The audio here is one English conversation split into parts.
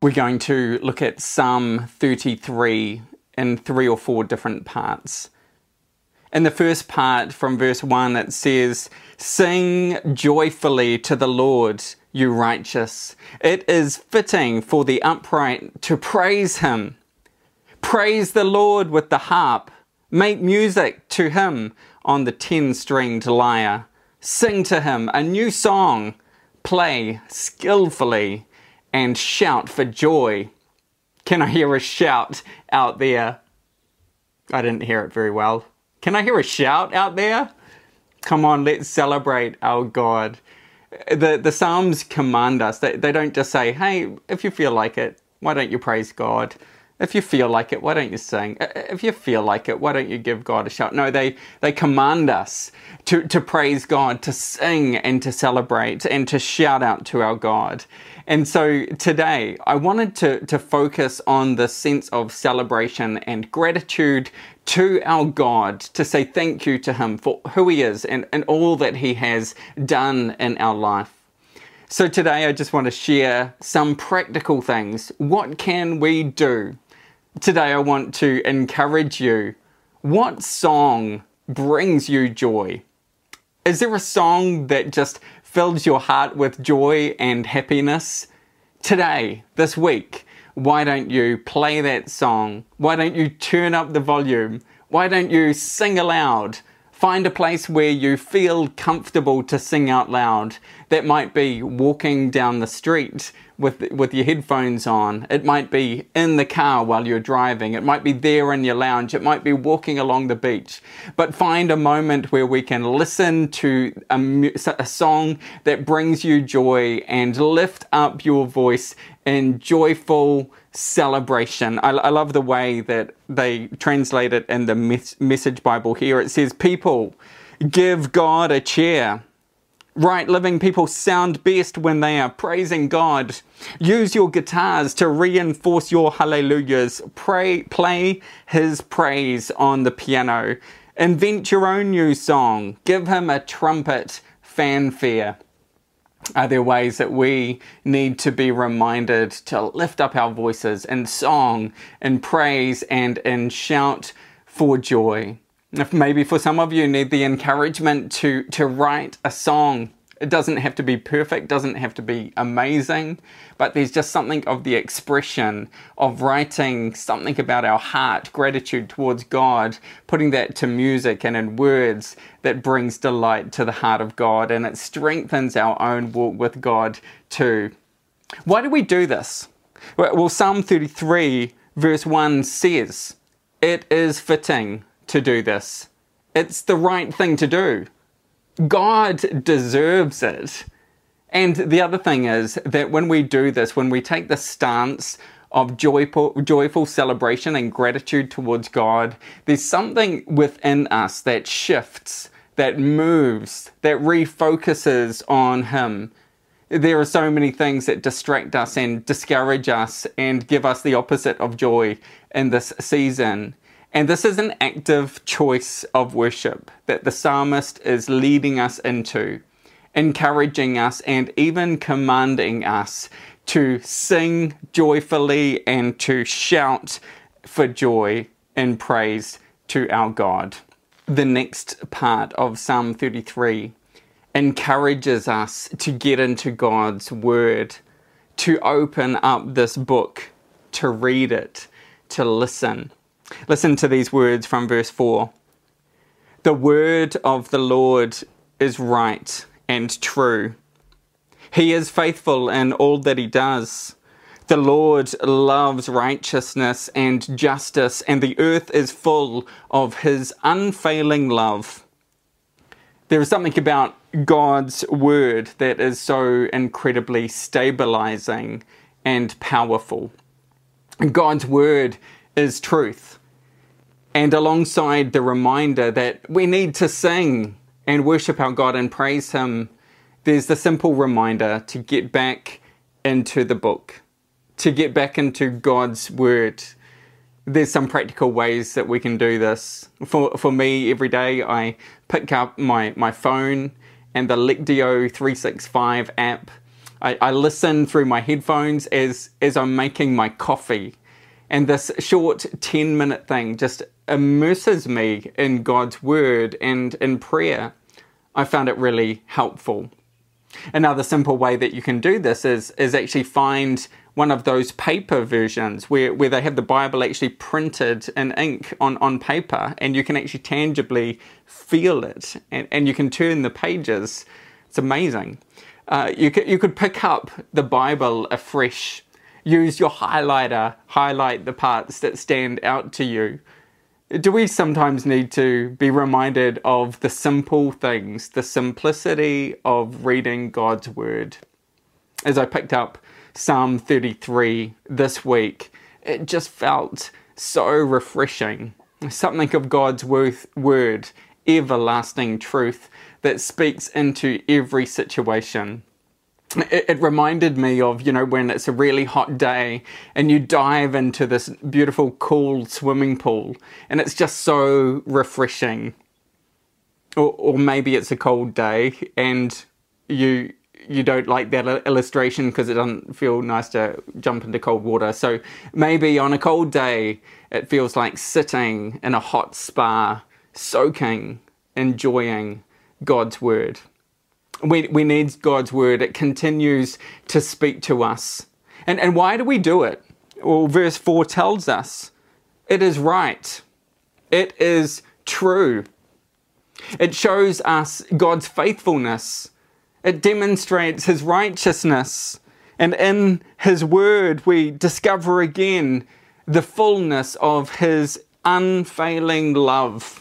We're going to look at Psalm 33 in 3 or 4 different parts. In the first part, from verse 1, it says, "Sing joyfully to the Lord, you righteous. It is fitting for the upright to praise him. Praise the Lord with the harp. Make music to him on the 10-stringed lyre. Sing to him a new song. Play skillfully and shout for joy." Can I hear a shout out there? I didn't hear it very well. Can I hear a shout out there? Come on, let's celebrate our God. The Psalms command us. They don't just say, hey, if you feel like it, why don't you praise God? If you feel like it, why don't you sing? If you feel like it, why don't you give God a shout? No, they command us to praise God, to sing and to celebrate and to shout out to our God. And so today, I wanted to focus on the sense of celebration and gratitude to our God, to say thank you to him for who he is and all that he has done in our life. So today, I just want to share some practical things. What can we do? Today, I want to encourage you. What song brings you joy? Is there a song that just fills your heart with joy and happiness? Today, this week, why don't you play that song? Why don't you turn up the volume? Why don't you sing aloud? Find a place where you feel comfortable to sing out loud. That might be walking down the street with your headphones on. It might be in the car while you're driving. It might be there in your lounge. It might be walking along the beach. But find a moment where we can listen to a song that brings you joy and lift up your voice in joyful celebration. I love the way that they translate it in the Message Bible here. It says, "People, give God a cheer." Right living people sound best when they are praising God. Use your guitars to reinforce your hallelujahs. Play his praise on the piano. Invent your own new song. Give him a trumpet fanfare. Are there ways that we need to be reminded to lift up our voices in song, in praise, and in shout for joy? If maybe for some of you need the encouragement to write a song. It doesn't have to be perfect, doesn't have to be amazing, but there's just something of the expression of writing something about our heart, gratitude towards God, putting that to music and in words that brings delight to the heart of God, and it strengthens our own walk with God too. Why do we do this? Well, Psalm 33 verse 1 says, it is fitting to do this. It's the right thing to do. God deserves it. And the other thing is that when we do this, when we take the stance of joyful celebration and gratitude towards God, there's something within us that shifts, that moves, that refocuses on him. There are so many things that distract us and discourage us and give us the opposite of joy in this season. And this is an active choice of worship that the psalmist is leading us into, encouraging us and even commanding us to sing joyfully and to shout for joy and praise to our God. The next part of Psalm 33 encourages us to get into God's word, to open up this book, to read it, to listen. Listen to these words from verse 4. "The word of the Lord is right and true. He is faithful in all that he does. The Lord loves righteousness and justice, and the earth is full of his unfailing love." There is something about God's word that is so incredibly stabilizing and powerful. God's word is truth. And alongside the reminder that we need to sing and worship our God and praise him, there's the simple reminder to get back into the book, to get back into God's word. There's some practical ways that we can do this. For me, every day I pick up my phone and the Lectio 365 app. I listen through my headphones as I'm making my coffee. And this short 10-minute thing just immerses me in God's word and in prayer. I found it really helpful. Another simple way that you can do this is actually find one of those paper versions where they have the Bible actually printed in ink on paper, and you can actually tangibly feel it, and you can turn the pages. It's amazing. You could pick up the Bible afresh, use your highlighter, highlight the parts that stand out to you. Do we sometimes need to be reminded of the simple things, the simplicity of reading God's word? As I picked up Psalm 33 this week, it just felt so refreshing. Something of God's word, everlasting truth that speaks into every situation. It reminded me of, when it's a really hot day and you dive into this beautiful, cool swimming pool, and it's just so refreshing. Or maybe it's a cold day and you don't like that illustration because it doesn't feel nice to jump into cold water. So maybe on a cold day, it feels like sitting in a hot spa, soaking, enjoying God's word. We need God's word. It continues to speak to us. And why do we do it? Well, verse 4 tells us it is right. It is true. It shows us God's faithfulness. It demonstrates his righteousness. And in his word, we discover again the fullness of his unfailing love.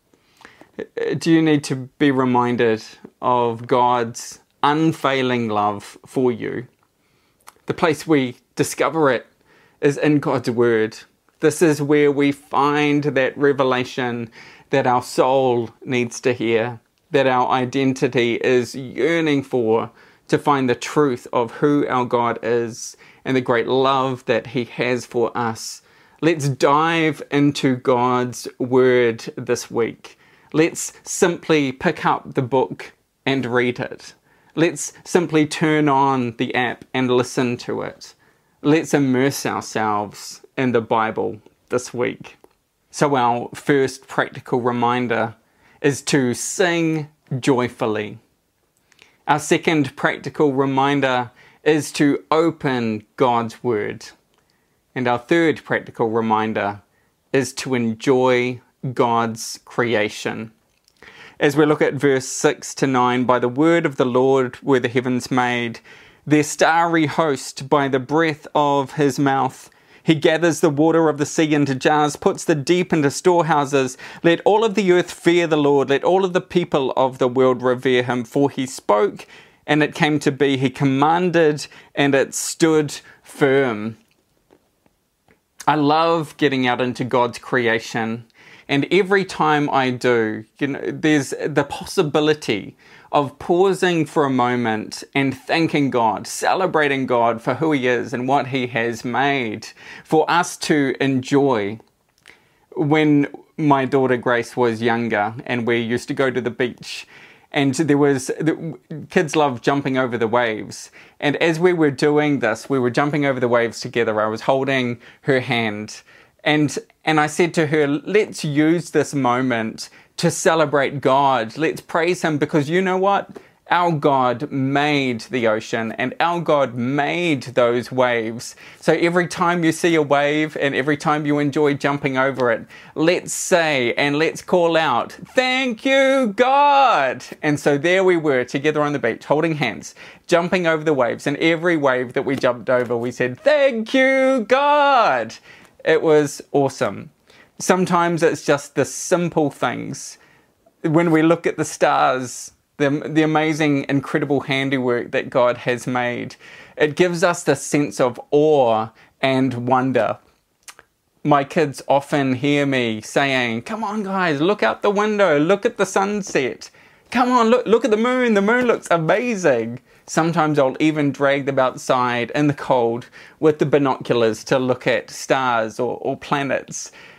Do you need to be reminded of God's unfailing love for you? The place we discover it is in God's word. This is where we find that revelation that our soul needs to hear, that our identity is yearning for, to find the truth of who our God is and the great love that he has for us. Let's dive into God's word this week. Let's simply pick up the book and read it. Let's simply turn on the app and listen to it. Let's immerse ourselves in the Bible this week. So our first practical reminder is to sing joyfully. Our second practical reminder is to open God's word. And our third practical reminder is to enjoy God's creation. As we look at verse 6 to 9, by the word of the Lord were the heavens made, their starry host by the breath of his mouth. He gathers the water of the sea into jars, puts the deep into storehouses. Let all of the earth fear the Lord. Let all of the people of the world revere him. For he spoke, and it came to be. He commanded, and it stood firm. I love getting out into God's creation. And every time I do, there's the possibility of pausing for a moment and thanking God, celebrating God for who he is and what he has made for us to enjoy. When my daughter Grace was younger and we used to go to the beach, and kids love jumping over the waves. And as we were doing this, we were jumping over the waves together. I was holding her hand. And I said to her, let's use this moment to celebrate God. Let's praise him, because you know what? Our God made the ocean and our God made those waves. So every time you see a wave and every time you enjoy jumping over it, let's say and let's call out, thank you, God. And so there we were together on the beach, holding hands, jumping over the waves. And every wave that we jumped over, we said, thank you, God. It was awesome. Sometimes it's just the simple things. When we look at the stars, the amazing, incredible handiwork that God has made, it gives us the sense of awe and wonder. My kids often hear me saying, come on guys, look out the window, look at the sunset. Come on, look at the moon looks amazing. Sometimes I'll even drag them outside in the cold with the binoculars to look at stars or planets.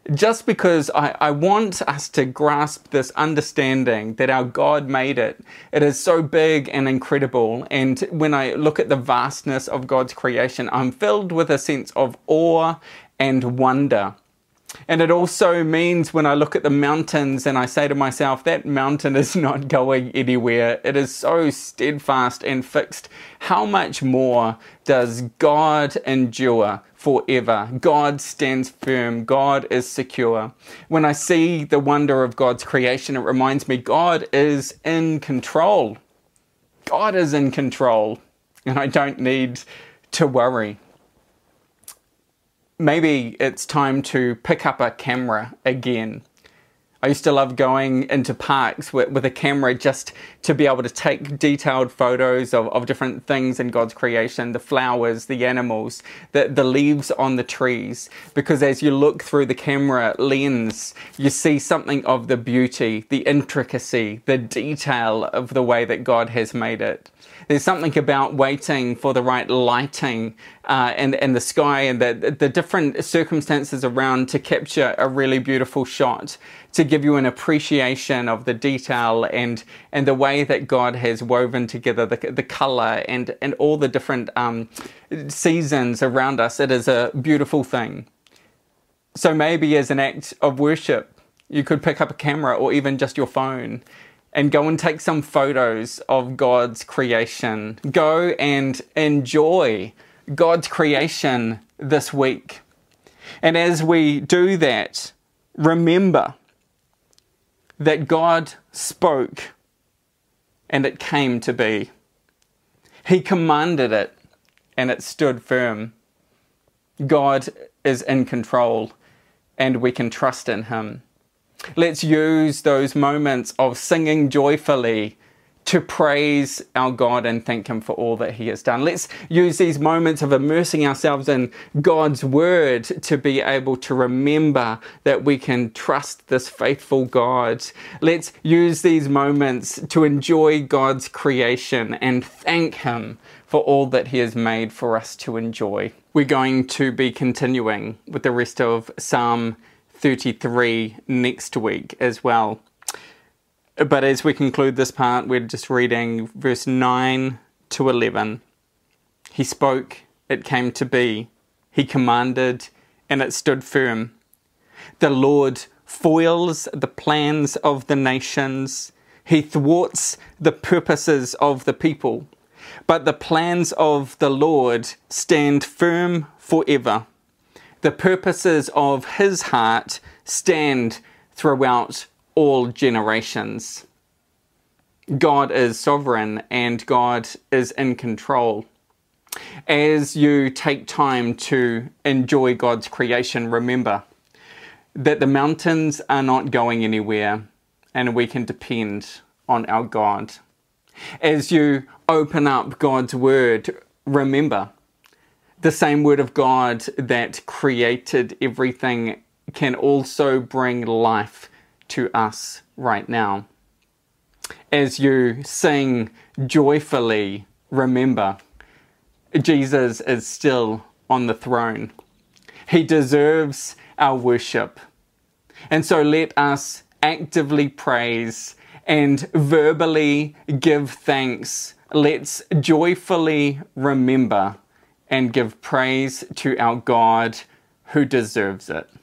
just because I want us to grasp this understanding that our God made it. It is so big and incredible. And when I look at the vastness of God's creation, I'm filled with a sense of awe and wonder. And it also means when I look at the mountains and I say to myself, that mountain is not going anywhere. It is so steadfast and fixed. How much more does God endure forever? God stands firm. God is secure. When I see the wonder of God's creation, it reminds me God is in control. God is in control, and I don't need to worry. Maybe it's time to pick up a camera again. I used to love going into parks with a camera just to be able to take detailed photos of different things in God's creation, the flowers, the animals, the leaves on the trees. Because as you look through the camera lens, you see something of the beauty, the intricacy, the detail of the way that God has made it. There's something about waiting for the right lighting and the sky and the different circumstances around to capture a really beautiful shot, to give you an appreciation of the detail and the way that God has woven together the color and all the different seasons around us. It is a beautiful thing. So maybe as an act of worship, you could pick up a camera or even just your phone and go and take some photos of God's creation. Go and enjoy God's creation this week. And as we do that, remember that God spoke and it came to be. He commanded it and it stood firm. God is in control and we can trust in Him. Let's use those moments of singing joyfully to praise our God and thank Him for all that He has done. Let's use these moments of immersing ourselves in God's Word to be able to remember that we can trust this faithful God. Let's use these moments to enjoy God's creation and thank Him for all that He has made for us to enjoy. We're going to be continuing with the rest of Psalm 33 next week as well. But as we conclude this part, we're just reading verse 9 to 11. He spoke, it came to be. He commanded, and it stood firm. The Lord foils the plans of the nations. He thwarts the purposes of the people. But the plans of the Lord stand firm forever. The purposes of His heart stand throughout all generations. God is sovereign and God is in control. As you take time to enjoy God's creation, remember that the mountains are not going anywhere and we can depend on our God. As you open up God's Word, remember the same Word of God that created everything can also bring life to us right now. As you sing joyfully, remember, Jesus is still on the throne. He deserves our worship. And so let us actively praise and verbally give thanks. Let's joyfully remember and give praise to our God who deserves it.